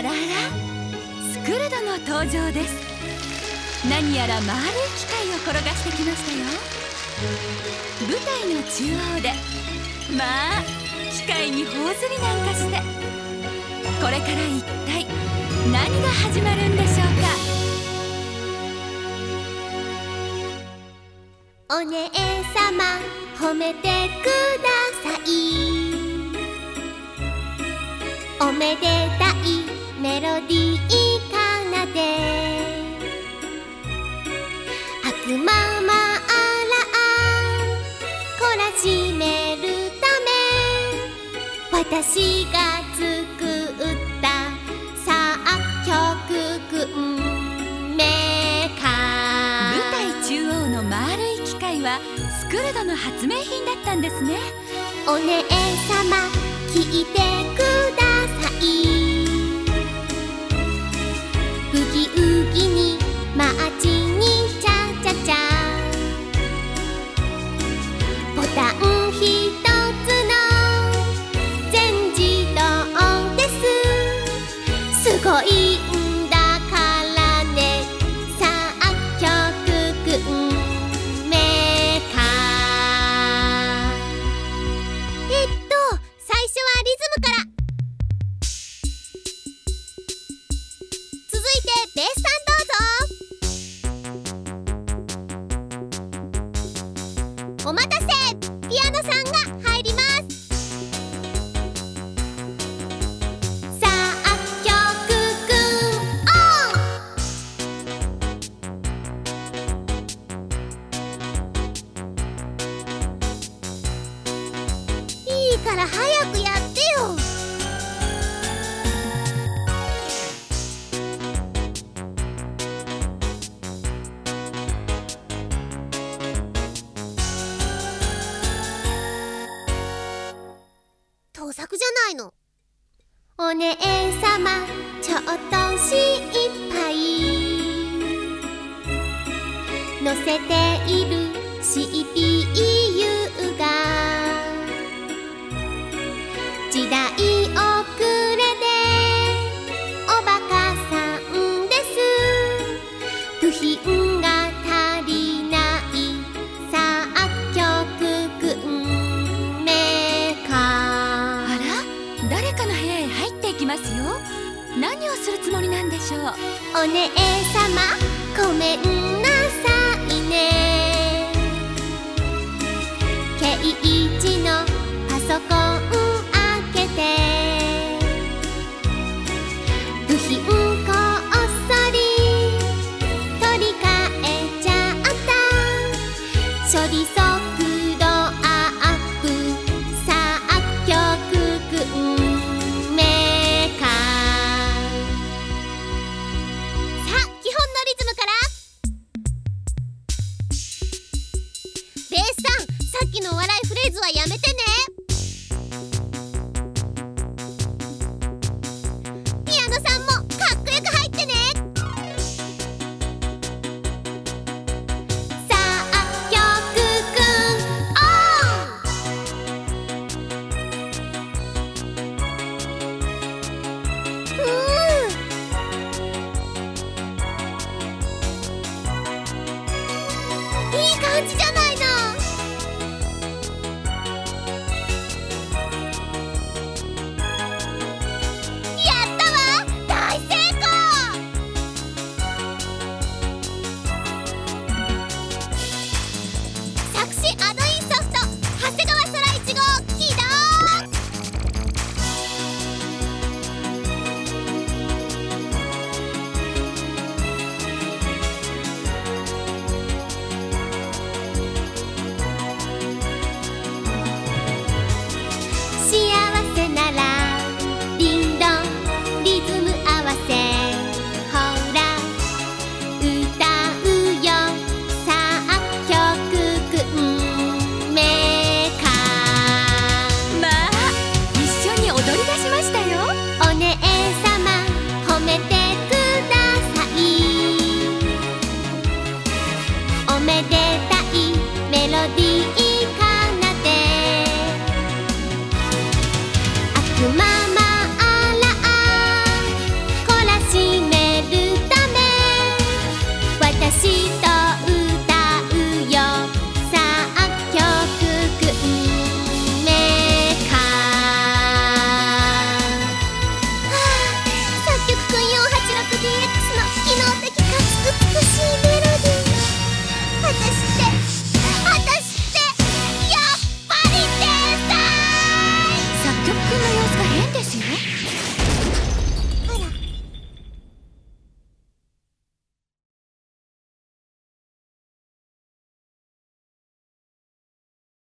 らあら、スクルドの登場です。何やら丸い機械を転がしてきましたよ。舞台の中央でまあ機械に頬ずりなんかして、これから一体何が始まるんでしょうか。お姉さま褒めてください。おめでたいメロディー奏で、悪魔マーラ懲らしめるため、私が作った作曲群メーカー。 舞台中央の丸い機械はスクルドの発明品だったんですね。 お姉さま聞いてください。ブギウギにマーチにチャチャチャ、ボタンひとつの全自動です。すごいんだからね、作曲群メーカー。最初はリズムから。続いてベースさんどうぞ。お待たせ、ピアノさんが入ります。作曲群オン。いいから早くやってよ。盗作じゃないの。お姉さまちょっと失敗、乗せている CPU が時代遅れでおバカさんです。部品が足りない作曲群メーカー。 あら、誰かの部屋へ入っていきますよ。何をするつもりなんでしょう。 お姉さまごめんなさいね。ケイチのパソコン開けて、部品こっそり取り替えちゃった。処理速度アップ、作曲群メーカー。さあ、基本のリズムから。ベースさん、さっきの笑いフレーズはやめてね。ピアノさんもかっこよく入ってね。作曲群オン。いい感じじゃないの。やったわ、大成功。作詞アドインソフト長谷川空1号起動。幸せならリンドンリズム合わせ、ほら歌